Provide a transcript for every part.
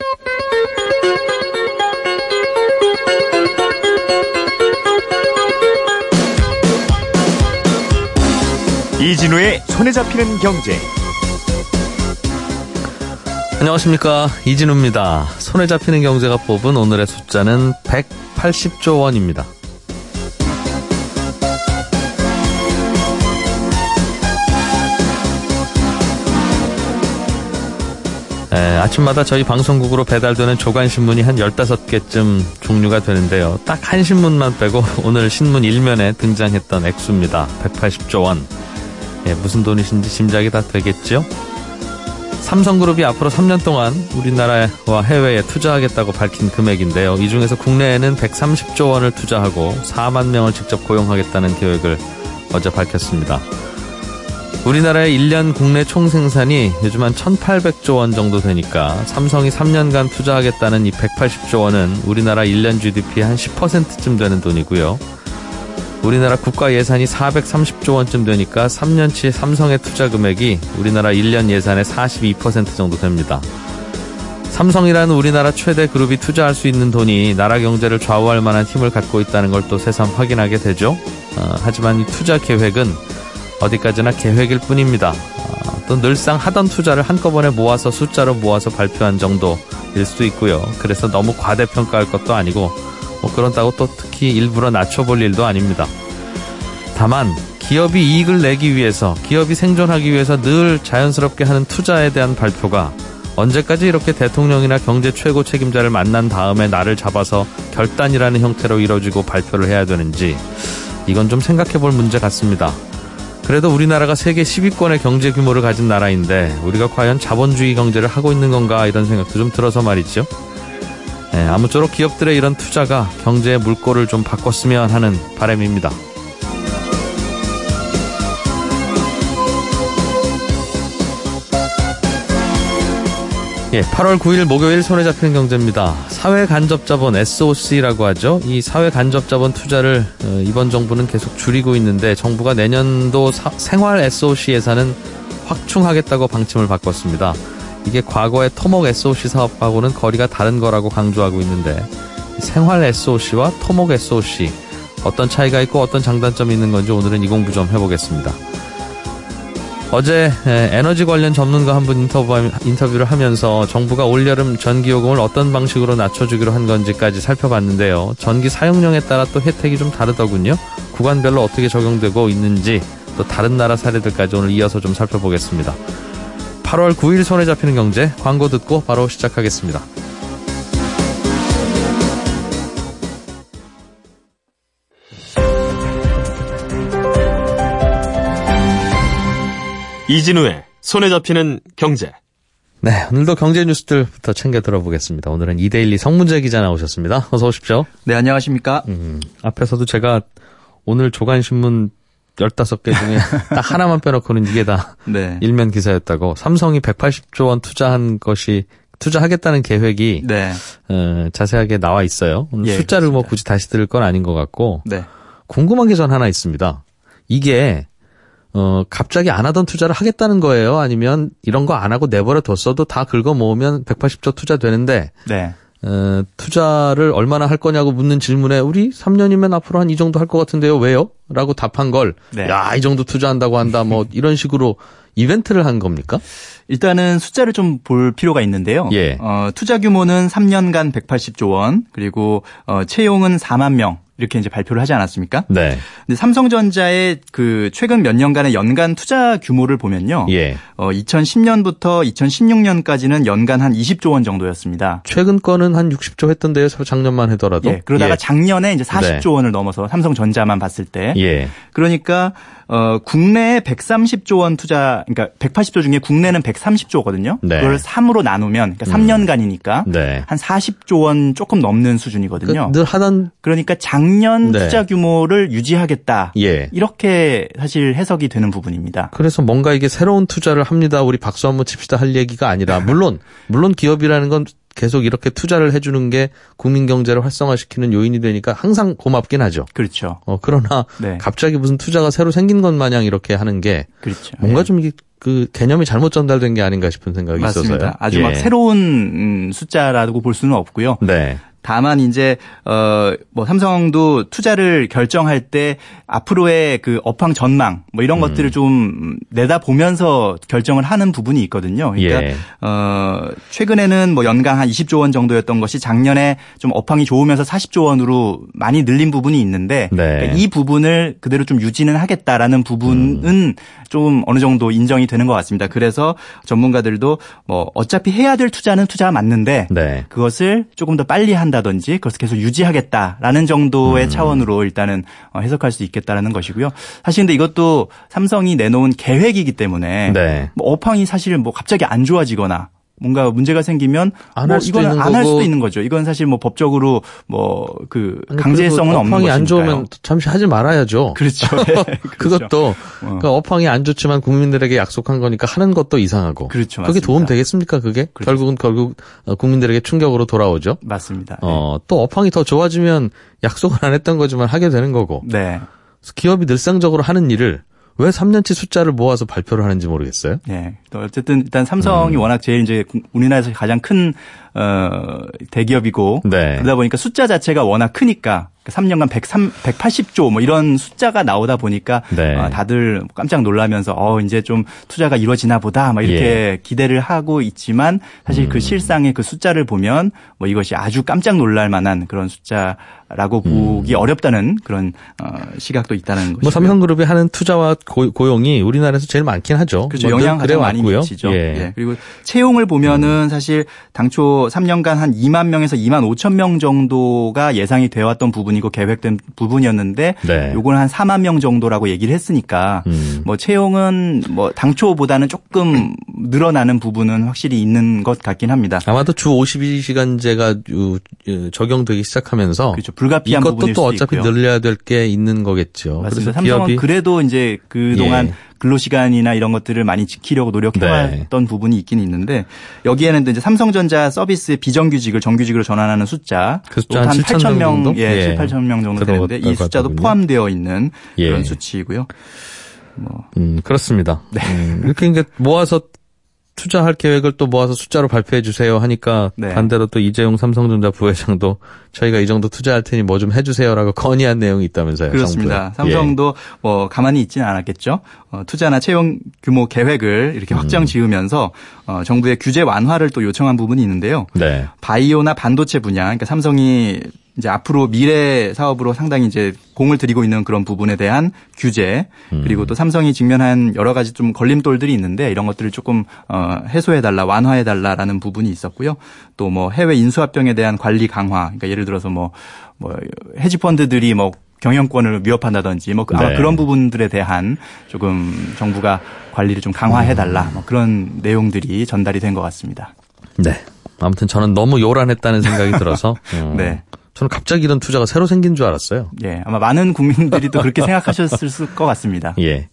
이진우의 손에 잡히는 경제. 안녕하십니까, 이진우입니다. 손에 잡히는 경제가 뽑은 오늘의 숫자는 180조 원입니다. 아침마다 저희 방송국으로 배달되는 조간신문이 한 15개쯤 종류가 되는데요. 딱 한 신문만 빼고 오늘 신문 1면에 등장했던 액수입니다. 180조 원. 무슨 돈이신지 짐작이 다 되겠죠? 삼성그룹이 앞으로 3년 동안 우리나라와 해외에 투자하겠다고 밝힌 금액인데요. 이 중에서 국내에는 130조 원을 투자하고 4만 명을 직접 고용하겠다는 계획을 어제 밝혔습니다. 우리나라의 1년 국내 총생산이 요즘 한 1,800조 원 정도 되니까 삼성이 3년간 투자하겠다는 이 180조 원은 우리나라 1년 GDP의 한 10%쯤 되는 돈이고요. 우리나라 국가 예산이 430조 원쯤 되니까 3년치 삼성의 투자 금액이 우리나라 1년 예산의 42% 정도 됩니다. 삼성이라는 우리나라 최대 그룹이 투자할 수 있는 돈이 나라 경제를 좌우할 만한 힘을 갖고 있다는 걸 또 새삼 확인하게 되죠. 하지만 이 투자 계획은 어디까지나 계획일 뿐입니다. 또 늘상 하던 투자를 한꺼번에 모아서 숫자로 모아서 발표한 정도일 수도 있고요. 그래서 너무 과대평가할 것도 아니고 그런다고 또 특히 일부러 낮춰볼 일도 아닙니다. 다만 기업이 이익을 내기 위해서, 기업이 생존하기 위해서 늘 자연스럽게 하는 투자에 대한 발표가 언제까지 이렇게 대통령이나 경제 최고 책임자를 만난 다음에 나를 잡아서 결단이라는 형태로 이루어지고 발표를 해야 되는지, 이건 좀 생각해볼 문제 같습니다. 그래도 우리나라가 세계 10위권의 경제 규모를 가진 나라인데 우리가 과연 자본주의 경제를 하고 있는 건가, 이런 생각도 좀 들어서 말이죠. 아무쪼록 기업들의 이런 투자가 경제의 물꼬를 좀 바꿨으면 하는 바람입니다. 8월 9일 목요일 손에 잡히는 경제입니다. 사회간접자본 SOC라고 하죠. 이 사회간접자본 투자를 이번 정부는 계속 줄이고 있는데 정부가 내년도 생활 SOC 예산은 확충하겠다고 방침을 바꿨습니다. 이게 과거의 토목 SOC 사업하고는 거리가 다른 거라고 강조하고 있는데, 생활 SOC와 토목 SOC 어떤 차이가 있고 어떤 장단점이 있는 건지 오늘은 이 공부 좀 해보겠습니다. 어제 에너지 관련 전문가 한 분 인터뷰를 하면서 정부가 올여름 전기요금을 어떤 방식으로 낮춰주기로 한 건지까지 살펴봤는데요. 전기 사용량에 따라 또 혜택이 좀 다르더군요. 구간별로 어떻게 적용되고 있는지, 또 다른 나라 사례들까지 오늘 이어서 좀 살펴보겠습니다. 8월 9일 손에 잡히는 경제, 광고 듣고 바로 시작하겠습니다. 이진우의 손에 잡히는 경제. 네, 오늘도 경제 뉴스들부터 챙겨 들어보겠습니다. 오늘은 이데일리 성문재 기자 나오셨습니다. 어서 오십시오. 네, 안녕하십니까. 앞에서도 제가 오늘 조간신문 15개 중에 딱 하나만 빼놓고는 이게 다 네. 일면 기사였다고. 삼성이 180조 원 투자하겠다는 계획이 네. 자세하게 나와 있어요. 오늘 숫자를 그렇습니다. 굳이 다시 들을 건 아닌 것 같고 네. 궁금한 게 전 하나 있습니다. 이게 갑자기 안 하던 투자를 하겠다는 거예요? 아니면 이런 거 안 하고 내버려 뒀어도 다 긁어 모으면 180조 투자 되는데 네. 투자를 얼마나 할 거냐고 묻는 질문에 우리 3년이면 앞으로 한 이 정도 할 것 같은데요. 왜요? 라고 답한 걸 네. 야, 이 정도 투자한다고 한다. 뭐 이런 식으로 이벤트를 한 겁니까? 일단은 숫자를 좀 볼 필요가 있는데요. 예. 투자 규모는 3년간 180조 원, 그리고 채용은 4만 명. 이렇게 이제 발표를 하지 않았습니까? 네. 근데 삼성전자의 그 최근 몇 년간의 연간 투자 규모를 보면요. 예. 2010년부터 2016년까지는 연간 한 20조 원 정도였습니다. 최근 거는 한 60조 했던데요. 작년만 하더라도. 예. 그러다가 작년에 이제 40조 네. 원을 넘어서 삼성전자만 봤을 때. 예. 그러니까 국내에 130조 원 투자, 그러니까 180조 중에 국내는 130조거든요. 네. 그걸 3으로 나누면, 그러니까 3년간이니까 네. 한 40조 원 조금 넘는 수준이거든요. 늘 하던. 그러니까 작년 네. 투자 규모를 유지하겠다. 예. 이렇게 사실 해석이 되는 부분입니다. 그래서 뭔가 이게 새로운 투자를 합니다. 우리 박수 한번 칩시다 할 얘기가 아니라 물론 기업이라는 건 계속 이렇게 투자를 해주는 게 국민 경제를 활성화시키는 요인이 되니까 항상 고맙긴 하죠. 그렇죠. 그러나 네. 갑자기 무슨 투자가 새로 생긴 것 마냥 이렇게 하는 게 그렇죠. 뭔가 네. 좀 이게 그 개념이 잘못 전달된 게 아닌가 싶은 생각이 맞습니다. 있어서요. 아주 막 새로운 숫자라고 볼 수는 없고요. 네. 다만 이제 뭐 삼성도 투자를 결정할 때 앞으로의 그 업황 전망 뭐 이런 것들을 좀 내다보면서 결정을 하는 부분이 있거든요. 그러니까 최근에는 뭐 연간 한 20조 원 정도였던 것이 작년에 좀 업황이 좋으면서 40조 원으로 많이 늘린 부분이 있는데 그러니까 이 부분을 그대로 좀 유지는 하겠다라는 부분은 좀 어느 정도 인정이 되는 것 같습니다. 그래서 전문가들도 뭐 어차피 해야 될 투자는 투자가 맞는데 그것을 조금 더 빨리 한다든지 그것을 계속 유지하겠다라는 정도의 차원으로 일단은 해석할 수 있겠다라는 것이고요. 사실 근데 이것도 삼성이 내놓은 계획이기 때문에 뭐 업황이 사실 뭐 갑자기 안 좋아지거나 뭔가 문제가 생기면 이거는 안 할 수도 있는 거죠. 이건 사실 뭐 법적으로 뭐 그 강제성은 없는 것이니까요. 업황이 안 좋으면 잠시 하지 말아야죠. 그렇죠. 그것도 그러니까 업황이 안 좋지만 국민들에게 약속한 거니까 하는 것도 이상하고. 그렇죠. 그게 도움 되겠습니까? 그게 그렇죠. 결국 국민들에게 충격으로 돌아오죠. 맞습니다. 또 업황이 더 좋아지면 약속을 안 했던 거지만 하게 되는 거고. 네. 기업이 늘상적으로 하는 일을 왜 3년치 숫자를 모아서 발표를 하는지 모르겠어요. 네. 어쨌든 일단 삼성이 워낙 제일 이제 우리나라에서 가장 큰 대기업이고 그러다 보니까 숫자 자체가 워낙 크니까 3년간 180조 뭐 이런 숫자가 나오다 보니까 다들 깜짝 놀라면서 이제 좀 투자가 이루어지나 보다 막 이렇게 기대를 하고 있지만 사실 그 실상의 그 숫자를 보면 뭐 이것이 아주 깜짝 놀랄 만한 그런 숫자라고 보기 어렵다는 그런 시각도 있다는 것이고요. 뭐 삼성그룹이 하는 투자와 고용이 우리나라에서 제일 많긴 하죠. 그렇죠. 영향 가장 많이 미치죠. 그리고 채용을 보면은 사실 당초 3년간 한 2만 명에서 2만 5천 명 정도가 예상이 되어 왔던 부분이고 계획된 부분이었는데 요거는 한 4만 명 정도라고 얘기를 했으니까 뭐 채용은 뭐 당초보다는 조금 늘어나는 부분은 확실히 있는 것 같긴 합니다. 아마도 주 52시간제가 적용되기 시작하면서 그렇죠. 불가피한 부분일 수도 있고요. 이것도 또 어차피 늘려야 될 게 있는 거겠죠. 맞습니다. 삼성은 그래도 이제 그동안 근로시간이나 이런 것들을 많이 지키려고 노력해왔던 부분이 있긴 있는데 여기에는 이제 삼성전자 서비스 비정규직을 정규직으로 전환하는 숫자 그 숫자 한 8천 명 정도? 7, 8천 명 정도 되는데 이 숫자도 포함되어 있는 그런 수치이고요. 그렇습니다. 이렇게 모아서 투자할 계획을 또 모아서 숫자로 발표해 주세요 하니까 반대로 또 이재용 삼성전자 부회장도 저희가 이 정도 투자할 테니 뭐 좀 해주세요라고 건의한 내용이 있다면서요. 그렇습니다. 정부에. 삼성도 뭐 가만히 있지는 않았겠죠. 투자나 채용 규모 계획을 이렇게 확정 지으면서 정부의 규제 완화를 또 요청한 부분이 있는데요. 바이오나 반도체 분야, 그러니까 삼성이 이제 앞으로 미래 사업으로 상당히 이제 공을 들이고 있는 그런 부분에 대한 규제 그리고 또 삼성이 직면한 여러 가지 좀 걸림돌들이 있는데 이런 것들을 조금 해소해달라 완화해달라라는 부분이 있었고요. 또 뭐 해외 인수합병에 대한 관리 강화 그러니까 예를 들어서 뭐 헤지펀드들이 뭐 경영권을 위협한다든지 뭐 아마 그런 부분들에 대한 조금 정부가 관리를 좀 강화해달라 뭐 그런 내용들이 전달이 된 것 같습니다. 네. 아무튼 저는 너무 요란했다는 생각이 들어서 저는 갑자기 이런 투자가 새로 생긴 줄 알았어요. 아마 많은 국민들이 또 그렇게 생각하셨을 것 같습니다.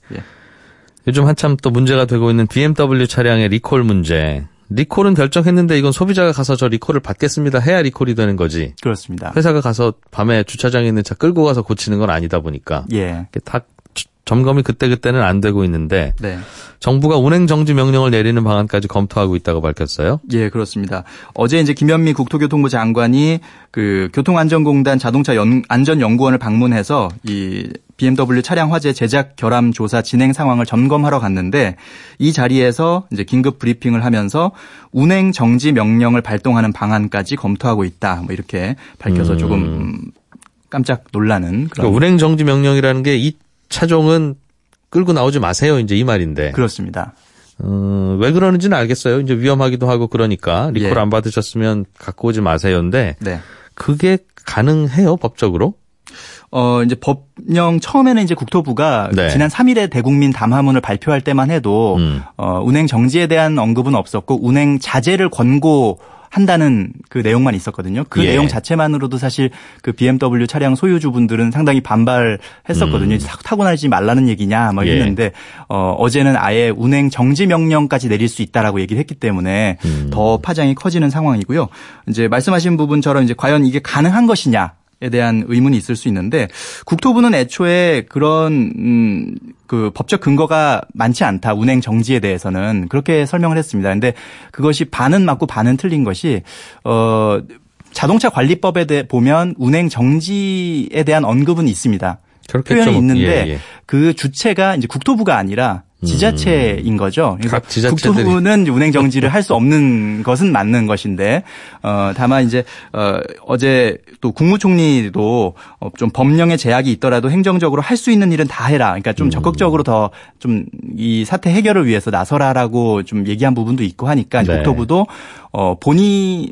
요즘 한참 또 문제가 되고 있는 BMW 차량의 리콜 문제. 리콜은 결정했는데 이건 소비자가 가서 저 리콜을 받겠습니다 해야 리콜이 되는 거지. 그렇습니다. 회사가 가서 밤에 주차장에 있는 차 끌고 가서 고치는 건 아니다 보니까 다 점검이 그때는 안 되고 있는데 정부가 운행 정지 명령을 내리는 방안까지 검토하고 있다고 밝혔어요. 그렇습니다. 어제 이제 김현미 국토교통부 장관이 그 교통안전공단 자동차 안전연구원을 방문해서 이 BMW 차량 화재 제작 결함 조사 진행 상황을 점검하러 갔는데 이 자리에서 이제 긴급 브리핑을 하면서 운행 정지 명령을 발동하는 방안까지 검토하고 있다. 뭐 이렇게 밝혀서 조금 깜짝 놀라는 그런. 그러니까 운행 정지 명령이라는 게 이 차종은 끌고 나오지 마세요. 이제 이 말인데. 그렇습니다. 왜 그러는지는 알겠어요. 이제 위험하기도 하고 그러니까 리콜 안 받으셨으면 갖고 오지 마세요인데 그게 가능해요, 법적으로? 이제 법령 처음에는 이제 국토부가 지난 3일에 대국민 담화문을 발표할 때만 해도 운행 정지에 대한 언급은 없었고 운행 자제를 권고한다는 그 내용만 있었거든요. 그 내용 자체만으로도 사실 그 BMW 차량 소유주분들은 상당히 반발했었거든요. 타고 다니지 말라는 얘기냐 뭐 했는데 어제는 아예 운행 정지 명령까지 내릴 수 있다라고 얘기를 했기 때문에 더 파장이 커지는 상황이고요. 이제 말씀하신 부분처럼 이제 과연 이게 가능한 것이냐 대한 의문이 있을 수 있는데 국토부는 애초에 그런 그 법적 근거가 많지 않다. 운행 정지에 대해서는 그렇게 설명을 했습니다. 그런데 그것이 반은 맞고 반은 틀린 것이 자동차 관리법에 대해 보면 운행 정지에 대한 언급은 있습니다. 그렇겠죠. 표현이 있는데 그 주체가 이제 국토부가 아니라 지자체인 거죠. 그래서 국토부는 운행 정지를 할 수 없는 것은 맞는 것인데 다만 이제 어제 또 국무총리도 좀 법령의 제약이 있더라도 행정적으로 할 수 있는 일은 다 해라. 그러니까 좀 적극적으로 더 좀 이 사태 해결을 위해서 나서라라고 좀 얘기한 부분도 있고 하니까 네. 국토부도 본인이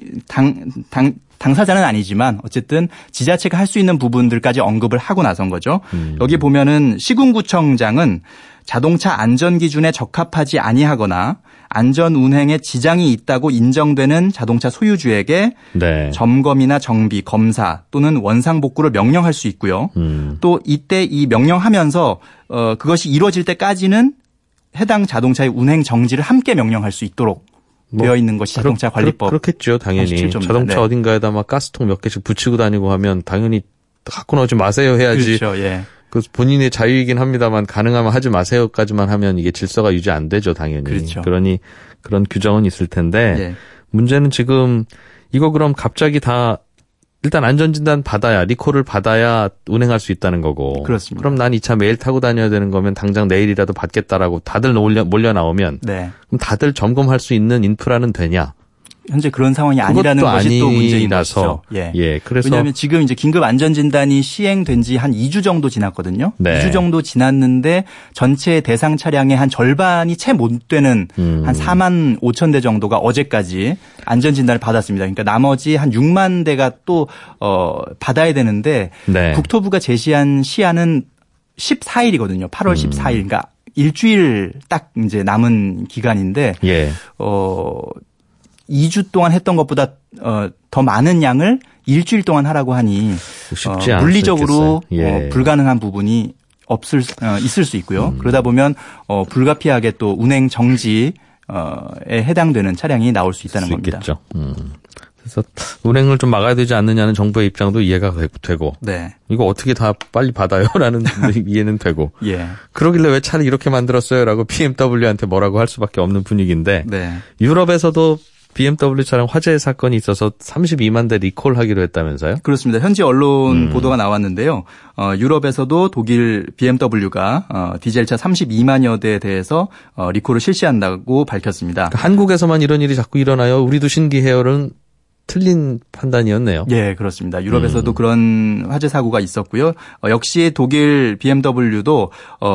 당사자는 아니지만 어쨌든 지자체가 할 수 있는 부분들까지 언급을 하고 나선 거죠. 여기 보면은 시군구청장은 자동차 안전 기준에 적합하지 아니하거나 안전 운행에 지장이 있다고 인정되는 자동차 소유주에게 네. 점검이나 정비, 검사 또는 원상 복구를 명령할 수 있고요. 또 이때 이 명령하면서 그것이 이루어질 때까지는 해당 자동차의 운행 정지를 함께 명령할 수 있도록 되어 있는 것이 자동차 관리법. 그렇겠죠, 당연히. 87조입니다. 자동차 네. 어딘가에다 막 가스통 몇 개씩 붙이고 다니고 하면 당연히 갖고 나오지 마세요 해야지. 그렇죠, 예. 그 본인의 자유이긴 합니다만 가능하면 하지 마세요까지만 하면 이게 질서가 유지 안 되죠, 당연히. 그렇죠. 그러니 그런 규정은 있을 텐데 예. 문제는 지금 이거 그럼 갑자기 다 일단 안전진단 받아야 리콜을 받아야 운행할 수 있다는 거고. 그렇습니다. 그럼 난 이 차 매일 타고 다녀야 되는 거면 당장 내일이라도 받겠다라고 다들 몰려 나오면 네. 그럼 다들 점검할 수 있는 인프라는 되냐? 현재 그런 상황이 아니라는 것이 또 문제인 것이죠. 예. 그래서 왜냐하면 지금 이제 긴급 안전진단이 시행된 지 한 2주 정도 지났거든요. 네. 2주 정도 지났는데 전체 대상 차량의 한 절반이 채 못 되는 한 4만 5천 대 정도가 어제까지 안전진단을 받았습니다. 그러니까 나머지 한 6만 대가 또 받아야 되는데 네. 국토부가 제시한 시한은 14일이거든요. 8월 14일. 그러니까 일주일 딱 이제 남은 기간인데 예. 2주 동안 했던 것보다 더 많은 양을 일주일 동안 하라고 하니 물리적으로 예. 불가능한 부분이 있을 수 있고요. 그러다 보면 불가피하게 또 운행 정지에 해당되는 차량이 나올 수 있다는 겁니다. 있겠죠. 그래서 운행을 좀 막아야 되지 않느냐는 정부의 입장도 이해가 되고 네. 이거 어떻게 다 빨리 받아요라는 이해는 되고 예. 그러길래 왜 차를 이렇게 만들었어요라고 BMW한테 뭐라고 할 수밖에 없는 분위기인데 네. 유럽에서도 BMW 차량 화재 사건이 있어서 32만 대 리콜하기로 했다면서요? 그렇습니다. 현지 언론 보도가 나왔는데요. 유럽에서도 독일 BMW가 디젤차 32만여 대에 대해서 리콜을 실시한다고 밝혔습니다. 그러니까 한국에서만 이런 일이 자꾸 일어나요. 우리도 신기해요는 틀린 판단이었네요. 예, 그렇습니다. 유럽에서도 그런 화재 사고가 있었고요. 역시 독일 BMW도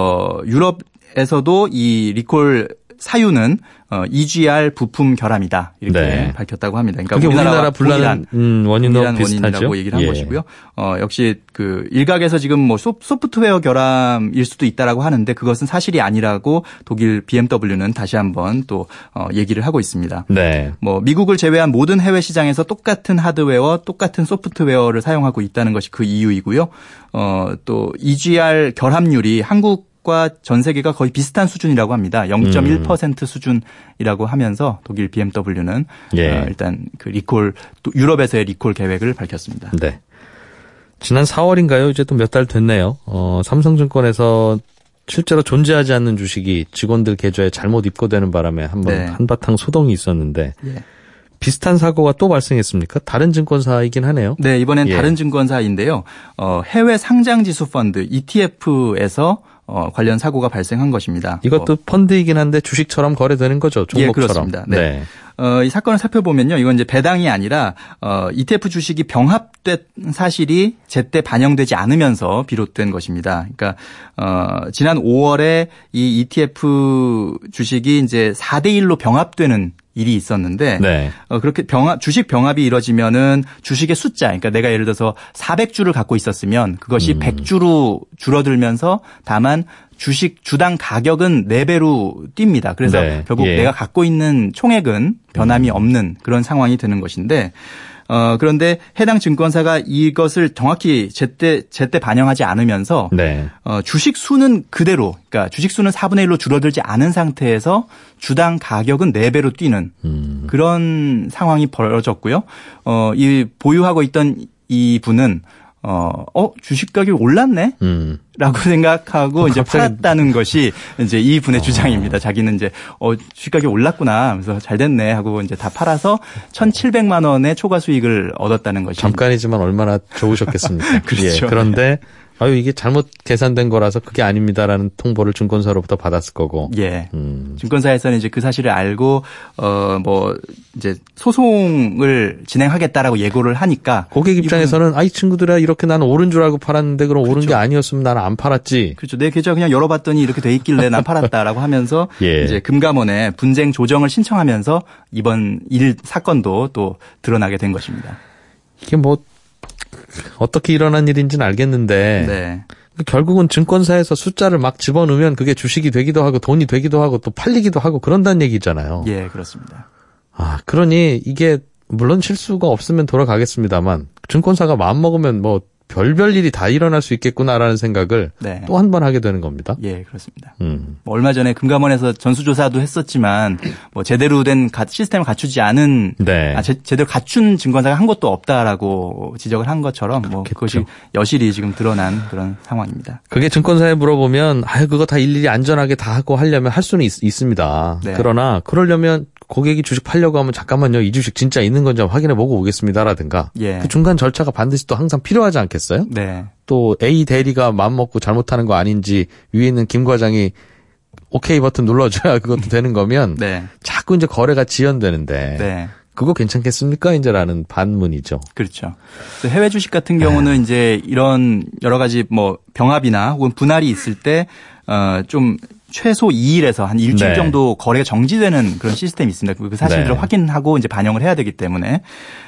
유럽에서도 이 리콜 사유는 EGR 부품 결함이다 이렇게 네. 밝혔다고 합니다. 그러니까 그게 우리나라 불나는 원인으로 원인이라고 얘기를 한 것이고요. 역시 그 일각에서 지금 뭐 소프트웨어 결함일 수도 있다라고 하는데 그것은 사실이 아니라고 독일 BMW는 다시 한번 또 얘기를 하고 있습니다. 네. 뭐 미국을 제외한 모든 해외 시장에서 똑같은 하드웨어, 똑같은 소프트웨어를 사용하고 있다는 것이 그 이유이고요. 또 EGR 결함률이 한국 과 전 세계가 거의 비슷한 수준이라고 합니다. 0.1% 수준이라고 하면서 독일 BMW는 예. 일단 그 리콜 또 유럽에서의 리콜 계획을 밝혔습니다. 네. 지난 4월인가요? 이제 또 몇 달 됐네요. 삼성증권에서 실제로 존재하지 않는 주식이 직원들 계좌에 잘못 입고되는 바람에 한번 한바탕 소동이 있었는데 예. 비슷한 사고가 또 발생했습니까? 다른 증권사이긴 하네요. 네, 이번엔 다른 증권사인데요. 해외 상장지수 펀드 ETF에서 관련 사고가 발생한 것입니다. 이것도 펀드이긴 한데 주식처럼 거래되는 거죠, 종목처럼. 예, 그렇습니다. 네. 이 사건을 살펴보면요, 이건 이제 배당이 아니라 ETF 주식이 병합된 사실이 제때 반영되지 않으면서 비롯된 것입니다. 그러니까 지난 5월에 이 ETF 주식이 이제 4대1로 병합되는 일이 있었는데 그렇게 주식 병합이 이루어지면은 주식의 숫자, 그러니까 내가 예를 들어서 400주를 갖고 있었으면 그것이 100주로 줄어들면서 다만 주당 가격은 4배로 뜁니다. 그래서 결국 내가 갖고 있는 총액은 변함이 없는 그런 상황이 되는 것인데 그런데 해당 증권사가 이것을 정확히 제때 반영하지 않으면서 주식 수는 그대로, 그러니까 주식 수는 4분의 1로 줄어들지 않은 상태에서 주당 가격은 4배로 뛰는 그런 상황이 벌어졌고요. 이 보유하고 있던 이 분은 주식 가격이 올랐네? 라고 생각하고 이제 팔았다는 것이 이제 이 분의 주장입니다. 자기는 이제, 주식 가격이 올랐구나. 그래서 잘 됐네 하고 이제 다 팔아서 1,700만 원의 초과 수익을 얻었다는 것이. 잠깐이지만 얼마나 좋으셨겠습니까? 그렇죠. 예, 그런데 이게 잘못 계산된 거라서 그게 아닙니다라는 통보를 증권사로부터 받았을 거고. 예. 증권사에서는 이제 그 사실을 알고, 이제 소송을 진행하겠다라고 예고를 하니까. 고객 입장에서는, 이 친구들아, 이렇게 나는 오른 줄 알고 팔았는데, 그럼 그렇죠. 오른 게 아니었으면 나는 안 팔았지. 그렇죠. 내 계좌 그냥 열어봤더니 이렇게 돼 있길래 난 팔았다라고 하면서. 예. 이제 금감원에 분쟁 조정을 신청하면서 이번 사건도 또 드러나게 된 것입니다. 이게 어떻게 일어난 일인지는 알겠는데 네. 결국은 증권사에서 숫자를 막 집어넣으면 그게 주식이 되기도 하고 돈이 되기도 하고 또 팔리기도 하고 그런다는 얘기잖아요. 예, 그렇습니다. 그러니 이게 물론 실수가 없으면 돌아가겠습니다만 증권사가 마음먹으면 별별 일이 다 일어날 수 있겠구나라는 생각을 네. 또 한 번 하게 되는 겁니다. 예, 그렇습니다. 얼마 전에 금감원에서 전수조사도 했었지만 제대로 된 시스템을 갖추지 않은 네. 제대로 갖춘 증권사가 한 곳도 없다라고 지적을 한 것처럼 그것이 여실히 지금 드러난 그런 상황입니다. 그게 증권사에 물어보면 그거 다 일일이 안전하게 다 하고 하려면 할 수는 있습니다. 네. 그러나 그러려면 고객이 주식 팔려고 하면 잠깐만요. 이 주식 진짜 있는 건지 확인해보고 오겠습니다라든가 예. 그 중간 절차가 반드시 또 항상 필요하지 않겠어요? 네. 또 A 대리가 마음먹고 잘못하는 거 아닌지 위에 있는 김 과장이 오케이 버튼 눌러줘야 그것도 되는 거면 네. 자꾸 이제 거래가 지연되는데 네. 그거 괜찮겠습니까? 이제라는 반문이죠. 그렇죠. 해외 주식 같은 경우는 이제 이런 여러 가지 병합이나 혹은 분할이 있을 때 좀 최소 2일에서 한 일주일 네. 정도 거래가 정지되는 그런 시스템이 있습니다. 그 사실을 네. 확인하고 이제 반영을 해야 되기 때문에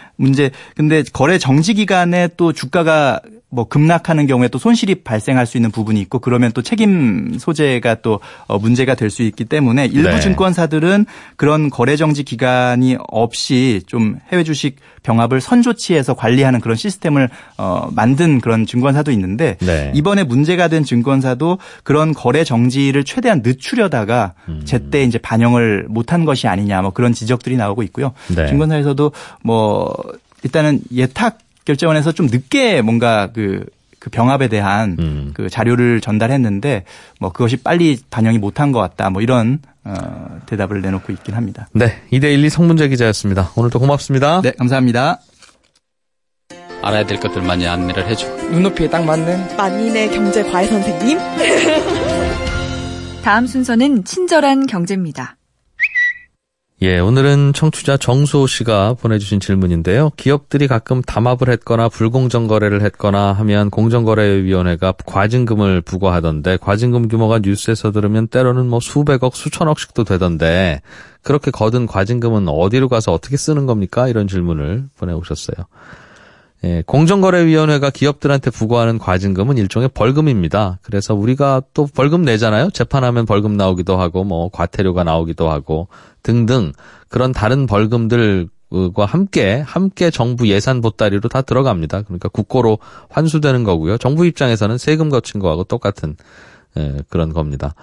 근데 거래 정지 기간에 또 주가가 급락하는 경우에 또 손실이 발생할 수 있는 부분이 있고 그러면 또 책임 소재가 또 문제가 될 수 있기 때문에 일부 네. 증권사들은 그런 거래 정지 기간이 없이 좀 해외 주식 병합을 선조치해서 관리하는 그런 시스템을 만든 그런 증권사도 있는데 네. 이번에 문제가 된 증권사도 그런 거래 정지를 최대한 늦추려다가 제때 이제 반영을 못한 것이 아니냐 그런 지적들이 나오고 있고요. 네. 증권사에서도 일단은 예탁 결제원에서 좀 늦게 뭔가 그 병합에 대한 그 자료를 전달했는데 그것이 빨리 반영이 못한 것 같다. 이런 대답을 내놓고 있긴 합니다. 네, 2대12 성문재 기자였습니다. 오늘도 고맙습니다. 네, 감사합니다. 알아야 될 것들 많이 안내를 해줘. 눈높이에 딱 맞는 만인의 경제 과외 선생님. 다음 순서는 친절한 경제입니다. 예, 오늘은 청취자 정수호 씨가 보내주신 질문인데요. 기업들이 가끔 담합을 했거나 불공정 거래를 했거나 하면 공정거래위원회가 과징금을 부과하던데 과징금 규모가 뉴스에서 들으면 때로는 수백억, 수천억씩도 되던데 그렇게 거둔 과징금은 어디로 가서 어떻게 쓰는 겁니까? 이런 질문을 보내오셨어요. 예, 공정거래위원회가 기업들한테 부과하는 과징금은 일종의 벌금입니다. 그래서 우리가 또 벌금 내잖아요. 재판하면 벌금 나오기도 하고 과태료가 나오기도 하고 등등 그런 다른 벌금들과 함께 정부 예산 보따리로 다 들어갑니다. 그러니까 국고로 환수되는 거고요. 정부 입장에서는 세금 거친 거하고 똑같은 그런 겁니다.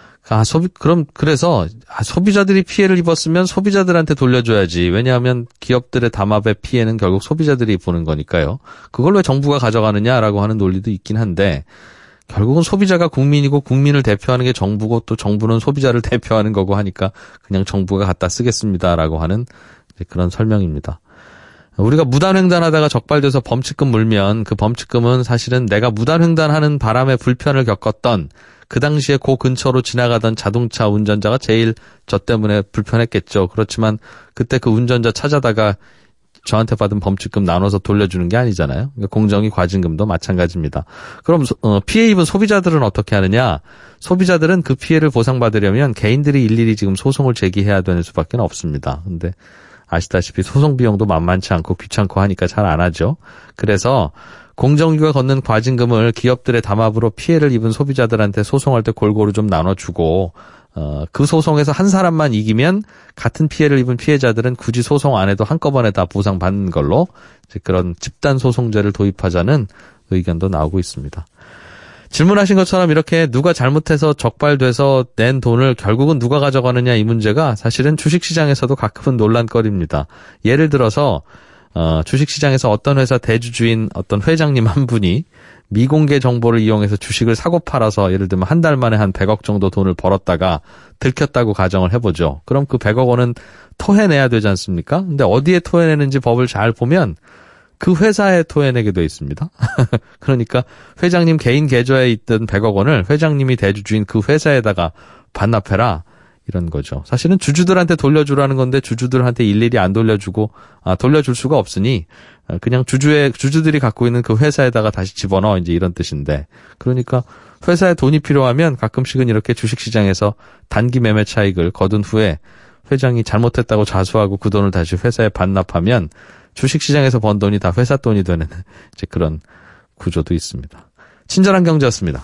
그래서 소비자들이 피해를 입었으면 소비자들한테 돌려줘야지. 왜냐하면 기업들의 담합의 피해는 결국 소비자들이 보는 거니까요. 그걸 왜 정부가 가져가느냐라고 하는 논리도 있긴 한데 결국은 소비자가 국민이고 국민을 대표하는 게 정부고 또 정부는 소비자를 대표하는 거고 하니까 그냥 정부가 갖다 쓰겠습니다라고 하는 그런 설명입니다. 우리가 무단횡단하다가 적발돼서 범칙금 물면 그 범칙금은 사실은 내가 무단횡단하는 바람에 불편을 겪었던 그 당시에 그 근처로 지나가던 자동차 운전자가 제일 저 때문에 불편했겠죠. 그렇지만 그때 그 운전자 찾아다가 저한테 받은 범칙금 나눠서 돌려주는 게 아니잖아요. 그러니까 공정위 과징금도 마찬가지입니다. 그럼 피해 입은 소비자들은 어떻게 하느냐? 소비자들은 그 피해를 보상받으려면 개인들이 일일이 지금 소송을 제기해야 되는 수밖에 없습니다. 근데 아시다시피 소송 비용도 만만치 않고 귀찮고 하니까 잘 안 하죠. 그래서 공정위가 걷는 과징금을 기업들의 담합으로 피해를 입은 소비자들한테 소송할 때 골고루 좀 나눠주고 그 소송에서 한 사람만 이기면 같은 피해를 입은 피해자들은 굳이 소송 안 해도 한꺼번에 다 보상받는 걸로 이제 그런 집단 소송제를 도입하자는 의견도 나오고 있습니다. 질문하신 것처럼 이렇게 누가 잘못해서 적발돼서 낸 돈을 결국은 누가 가져가느냐 이 문제가 사실은 주식시장에서도 가끔은 논란거리입니다. 예를 들어서 주식시장에서 어떤 회사 대주주인 어떤 회장님 한 분이 미공개 정보를 이용해서 주식을 사고 팔아서 예를 들면 한 달 만에 한 100억 정도 돈을 벌었다가 들켰다고 가정을 해보죠. 그럼 그 100억 원은 토해내야 되지 않습니까? 근데 어디에 토해내는지 법을 잘 보면 그 회사에 토해내게 돼 있습니다. 그러니까 회장님 개인 계좌에 있던 100억 원을 회장님이 대주주인 그 회사에다가 반납해라. 이런 거죠. 사실은 주주들한테 돌려주라는 건데 주주들한테 일일이 안 돌려주고 돌려줄 수가 없으니 그냥 주주들이 갖고 있는 그 회사에다가 다시 집어넣어 이제 이런 뜻인데 그러니까 회사에 돈이 필요하면 가끔씩은 이렇게 주식시장에서 단기 매매 차익을 거둔 후에 회장이 잘못했다고 자수하고 그 돈을 다시 회사에 반납하면 주식시장에서 번 돈이 다 회사 돈이 되는 이제 그런 구조도 있습니다. 친절한 경제였습니다.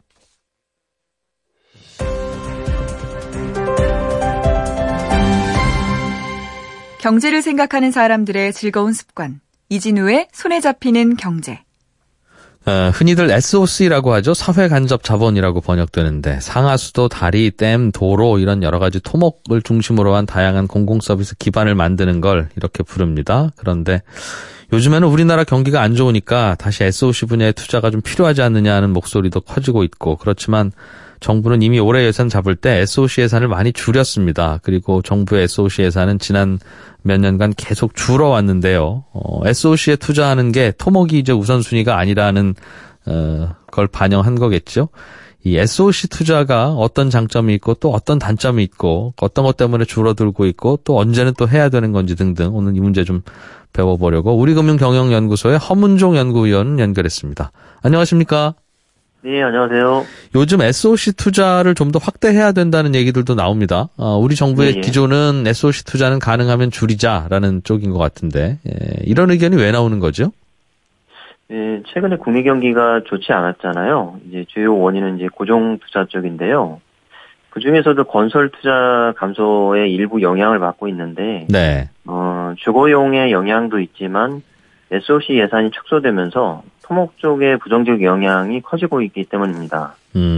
경제를 생각하는 사람들의 즐거운 습관. 이진우의 손에 잡히는 경제. 흔히들 SOC라고 하죠. 사회간접자본이라고 번역되는데 상하수도, 다리, 댐, 도로 이런 여러 가지 토목을 중심으로 한 다양한 공공서비스 기반을 만드는 걸 이렇게 부릅니다. 그런데 요즘에는 우리나라 경기가 안 좋으니까 다시 SOC 분야에 투자가 좀 필요하지 않느냐 하는 목소리도 커지고 있고 그렇지만 정부는 이미 올해 예산 잡을 때 SOC 예산을 많이 줄였습니다. 그리고 정부의 SOC 예산은 지난 몇 년간 계속 줄어왔는데요. SOC에 투자하는 게 토목이 이제 우선순위가 아니라는 걸 반영한 거겠죠. 이 SOC 투자가 어떤 장점이 있고 또 어떤 단점이 있고 어떤 것 때문에 줄어들고 있고 또 언제는 또 해야 되는 건지 등등 오늘 이 문제 좀 배워보려고 우리금융경영연구소의 허문종 연구위원 연결했습니다. 안녕하십니까? 네, 안녕하세요. 요즘 SOC 투자를 좀 더 확대해야 된다는 얘기들도 나옵니다. 우리 정부의 기조는 SOC 투자는 가능하면 줄이자라는 쪽인 것 같은데 이런 의견이 왜 나오는 거죠? 네, 최근에 국내 경기가 좋지 않았잖아요. 이제 주요 원인은 이제 고정 투자 쪽인데요. 그 중에서도 건설 투자 감소에 일부 영향을 받고 있는데, 네. 주거용의 영향도 있지만 SOC 예산이 축소되면서 토목 쪽의 부정적 영향이 커지고 있기 때문입니다.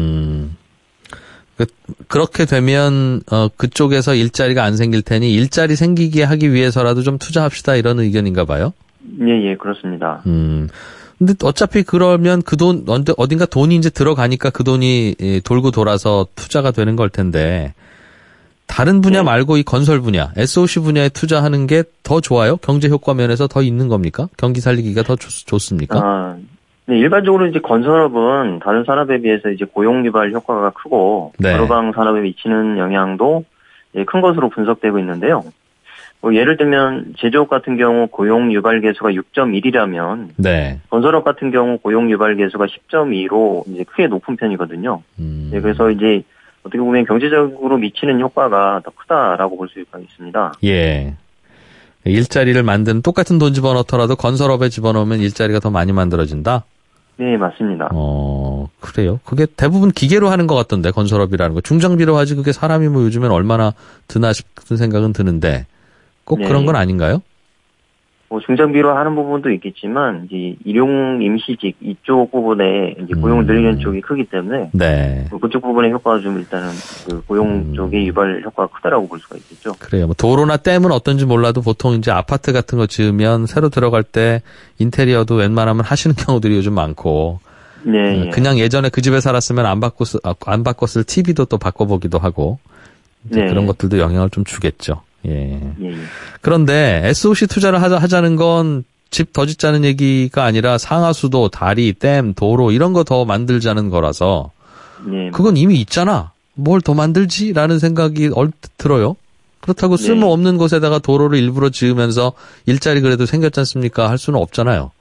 그렇게 되면 그쪽에서 일자리가 안 생길 테니 일자리 생기게 하기 위해서라도 좀 투자합시다 이런 의견인가 봐요? 예, 그렇습니다. 근데 어차피 그러면 그 돈 어딘가 돈이 이제 들어가니까 그 돈이 돌고 돌아서 투자가 되는 걸 텐데 다른 분야 말고 이 건설 분야, SOC 분야에 투자하는 게 더 좋아요? 경제 효과 면에서 더 있는 겁니까? 경기 살리기가 더 좋습니까? 네, 일반적으로 이제 건설업은 다른 산업에 비해서 이제 고용 유발 효과가 크고 가로방 산업에 미치는 영향도 큰 것으로 분석되고 있는데요. 예를 들면 제조업 같은 경우 고용 유발 계수가 6.1이라면 건설업 같은 경우 고용 유발 계수가 10.2로 이제 크게 높은 편이거든요. 네, 그래서 이제 어떻게 보면 경제적으로 미치는 효과가 더 크다라고 볼 수 있습니다. 예. 일자리를 만드는 똑같은 돈 집어넣더라도 건설업에 집어넣으면 일자리가 더 많이 만들어진다? 네, 맞습니다. 그래요. 그게 대부분 기계로 하는 것 같던데, 건설업이라는 거. 중장비로 하지 그게 사람이 뭐 요즘엔 얼마나 드나 싶은 생각은 드는데, 꼭 그런 건 아닌가요? 중장비로 하는 부분도 있겠지만, 이제 일용 임시직 이쪽 부분에 이제 고용을 늘리는 쪽이 크기 때문에, 그쪽 부분의 효과가 좀 일단은 그 고용 쪽의 유발 효과가 크다라고 볼 수가 있겠죠. 그래요. 뭐 도로나 댐은 어떤지 몰라도 보통 이제 아파트 같은 거 지으면 새로 들어갈 때 인테리어도 웬만하면 하시는 경우들이 요즘 많고, 그냥 예전에 그 집에 살았으면 안 바꿨을 TV도 또 바꿔보기도 하고, 그런 것들도 영향을 좀 주겠죠. 예. 그런데 SOC 투자를 하자는 건 집 더 짓자는 얘기가 아니라 상하수도, 다리, 댐, 도로 이런 거 더 만들자는 거라서 그건 이미 있잖아. 뭘 더 만들지라는 생각이 얼핏 들어요. 그렇다고 쓸모없는 곳에다가 도로를 일부러 지으면서 일자리 그래도 생겼지 않습니까? 할 수는 없잖아요.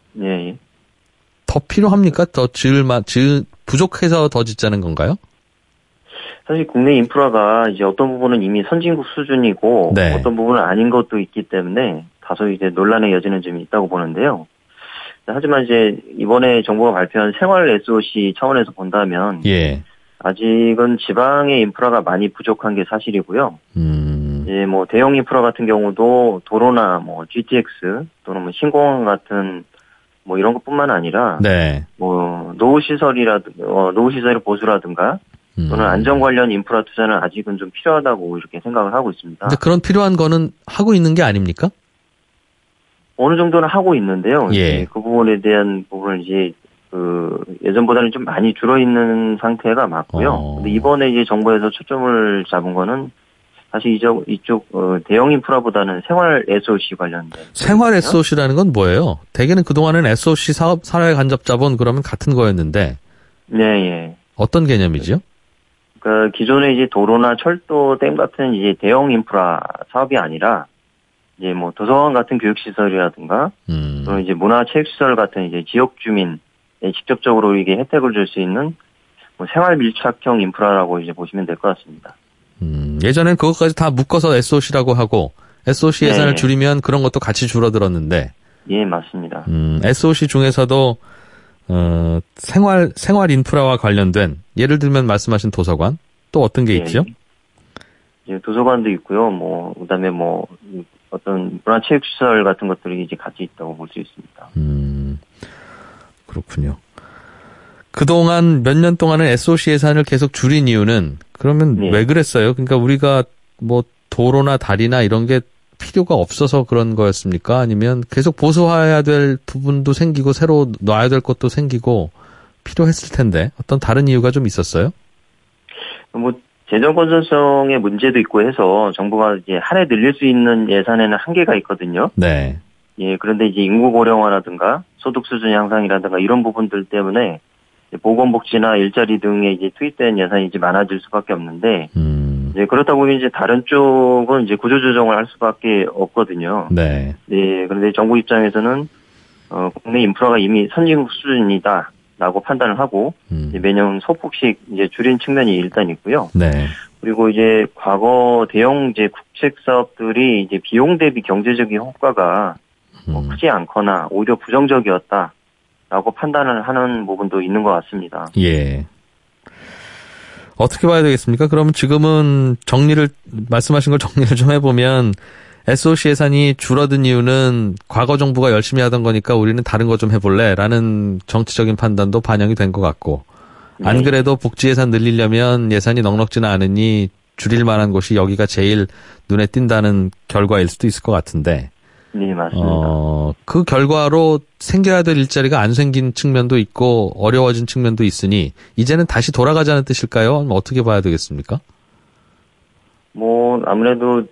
더 필요합니까? 더 부족해서 더 짓자는 건가요? 사실 국내 인프라가 이제 어떤 부분은 이미 선진국 수준이고 어떤 부분은 아닌 것도 있기 때문에 다소 이제 논란의 여지는 좀 있다고 보는데요. 하지만 이제 이번에 정부가 발표한 생활 SOC 차원에서 본다면 아직은 지방의 인프라가 많이 부족한 게 사실이고요. 이제 뭐 대형 인프라 같은 경우도 도로나 뭐 GTX 또는 뭐 신공항 같은 뭐 이런 것뿐만 아니라 뭐 노후 시설의 보수라든가 또는 안전 관련 인프라 투자는 아직은 좀 필요하다고 이렇게 생각을 하고 있습니다. 근데 그런 필요한 거는 하고 있는 게 아닙니까? 어느 정도는 하고 있는데요. 예. 그 부분에 대한 부분을 이제 예전보다는 좀 많이 줄어 있는 상태가 맞고요. 근데 이번에 이제 정부에서 초점을 잡은 거는 사실 이쪽 대형 인프라보다는 생활 SOC 관련된. 생활 SOC라는 건 뭐예요? 대개는 그동안은 SOC 사회 간접 자본 그러면 같은 거였는데. 네, 예. 어떤 개념이죠? 그러니까 기존에 이제 도로나 철도, 댐 같은 이제 대형 인프라 사업이 아니라 이제 뭐 도서관 같은 교육시설이라든가 또 이제 문화체육시설 같은 이제 지역 주민에 직접적으로 이게 혜택을 줄 수 있는 뭐 생활 밀착형 인프라라고 이제 보시면 될 것 같습니다. 예전엔 그것까지 다 묶어서 SOC라고 하고 SOC 예산을 줄이면 그런 것도 같이 줄어들었는데. 예, 맞습니다. SOC 중에서도 생활 인프라와 관련된 예를 들면 말씀하신 도서관 또 어떤 게 있죠? 이제 도서관도 있고요. 뭐 그다음에 뭐 어떤 문화체육시설 같은 것들이 이제 같이 있다고 볼 수 있습니다. 그렇군요. 그동안 몇 년 동안은 SOC 예산을 계속 줄인 이유는 그러면 왜 그랬어요? 그러니까 우리가 뭐 도로나 다리나 이런 게 필요가 없어서 그런 거였습니까? 아니면 계속 보수해야 될 부분도 생기고 새로 놔야 될 것도 생기고 필요했을 텐데 어떤 다른 이유가 좀 있었어요? 뭐 재정 건전성의 문제도 있고 해서 정부가 이제 한 해 늘릴 수 있는 예산에는 한계가 있거든요. 네. 예, 그런데 이제 인구 고령화라든가 소득 수준 향상이라든가 이런 부분들 때문에 보건복지나 일자리 등에 이제 투입된 예산이 이제 많아질 수밖에 없는데, 이제 그렇다 보니 이제 다른 쪽은 이제 구조조정을 할 수밖에 없거든요. 네. 네, 그런데 정부 입장에서는 국내 인프라가 이미 선진국 수준이다라고 판단을 하고 이제 매년 소폭씩 이제 줄인 측면이 일단 있고요. 네. 그리고 이제 과거 대형 이제 국책 사업들이 이제 비용 대비 경제적인 효과가 크지 않거나 오히려 부정적이었다. 라고 판단을 하는 부분도 있는 것 같습니다. 예. 어떻게 봐야 되겠습니까? 그러면 지금은 말씀하신 걸 정리를 좀 해보면 SOC 예산이 줄어든 이유는 과거 정부가 열심히 하던 거니까 우리는 다른 거 좀 해볼래 라는 정치적인 판단도 반영이 된 것 같고 안 그래도 복지 예산 늘리려면 예산이 넉넉지는 않으니 줄일 만한 곳이 여기가 제일 눈에 띈다는 결과일 수도 있을 것 같은데 네, 맞습니다. 그 결과로 생겨야 될 일자리가 안 생긴 측면도 있고 어려워진 측면도 있으니 이제는 다시 돌아가자는 뜻일까요? 어떻게 봐야 되겠습니까? 뭐 아무래도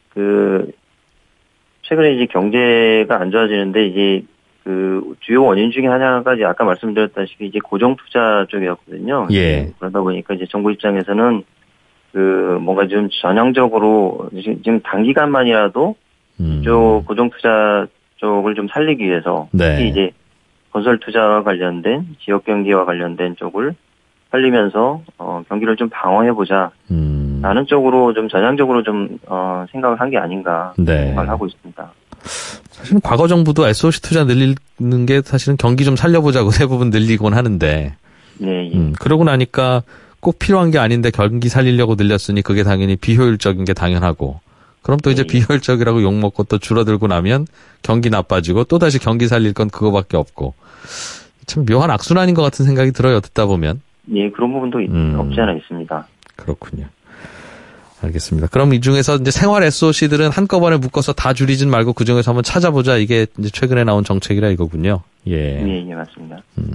최근에 이제 경제가 안 좋아지는데 이제 주요 원인 중에 하나가 이제 아까 말씀드렸다시피 이제 고정 투자 쪽이었거든요. 예. 그러다 보니까 이제 정부 입장에서는 뭔가 좀 전향적으로 지금 단기간만이라도 이쪽 고정 투자 쪽을 좀 살리기 위해서 특히 이제 건설 투자와 관련된 지역 경기와 관련된 쪽을 살리면서 경기를 좀 방어해 보자. 라는 쪽으로 좀 전향적으로 좀 생각을 한 게 아닌가 생각을 하고 있습니다. 사실은 과거 정부도 SOC 투자 늘리는 게 사실은 경기 좀 살려보자고 대부분 늘리곤 하는데 그러고 나니까 꼭 필요한 게 아닌데 경기 살리려고 늘렸으니 그게 당연히 비효율적인 게 당연하고 그럼 또 이제 비효율적이라고 욕먹고 또 줄어들고 나면 경기 나빠지고 또다시 경기 살릴 건 그거밖에 없고 참 묘한 악순환인 것 같은 생각이 들어요. 듣다 보면. 예, 그런 부분도 없지 않아 있습니다. 그렇군요. 알겠습니다. 그럼 이 중에서 이제 생활 SOC들은 한꺼번에 묶어서 다 줄이진 말고 그 중에서 한번 찾아보자. 이게 이제 최근에 나온 정책이라 이거군요. 예. 예, 맞습니다.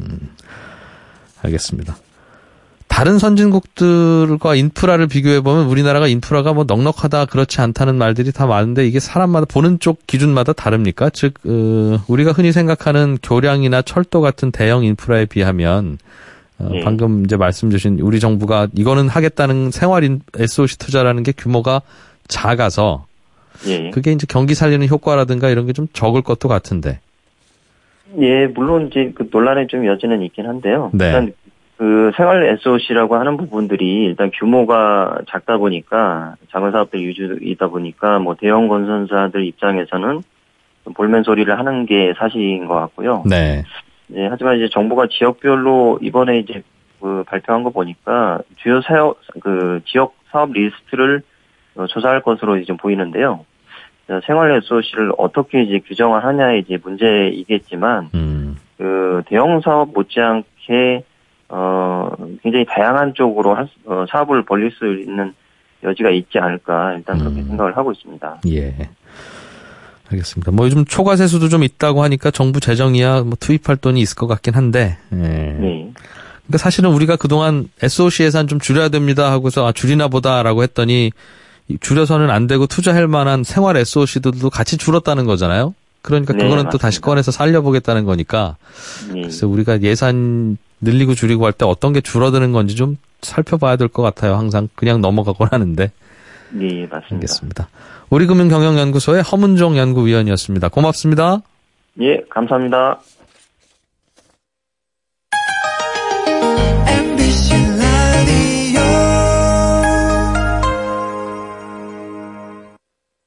알겠습니다. 다른 선진국들과 인프라를 비교해보면 우리나라가 인프라가 뭐 넉넉하다 그렇지 않다는 말들이 다 많은데 이게 사람마다 보는 쪽 기준마다 다릅니까? 즉 우리가 흔히 생각하는 교량이나 철도 같은 대형 인프라에 비하면 방금 이제 말씀 주신 우리 정부가 이거는 하겠다는 생활 SOC 투자라는 게 규모가 작아서 그게 이제 경기 살리는 효과라든가 이런 게 좀 적을 것도 같은데. 예, 물론 이제 그 논란의 좀 여지는 있긴 한데요. 네. 일단 생활 SOC라고 하는 부분들이 일단 규모가 작다 보니까 작은 사업들 위주이다 보니까 뭐 대형 건설사들 입장에서는 볼멘 소리를 하는 게 사실인 것 같고요. 네. 네, 하지만 이제 정부가 지역별로 이번에 이제 발표한 거 보니까 주요 지역 사업 리스트를 조사할 것으로 이제 보이는데요. 생활 SOC를 어떻게 이제 규정을 하냐의 이제 문제이겠지만, 대형 사업 못지않게 굉장히 다양한 쪽으로 사업을 벌릴 수 있는 여지가 있지 않을까 일단 그렇게 생각을 하고 있습니다. 예. 알겠습니다. 뭐 요즘 초과 세수도 좀 있다고 하니까 정부 재정이야 뭐 투입할 돈이 있을 것 같긴 한데. 네. 그러니까 사실은 우리가 그동안 SOC 예산 좀 줄여야 됩니다 하고서 줄이나 보다라고 했더니 줄여서는 안 되고 투자할 만한 생활 SOC들도 같이 줄었다는 거잖아요. 그러니까 그거는 또 다시 꺼내서 살려보겠다는 거니까. 그래서 우리가 예산 늘리고 줄이고 할 때 어떤 게 줄어드는 건지 좀 살펴봐야 될 것 같아요. 항상 그냥 넘어가곤 하는데. 네, 맞습니다. 알겠습니다. 우리금융경영연구소의 허문종 연구위원이었습니다. 고맙습니다. 예, 감사합니다.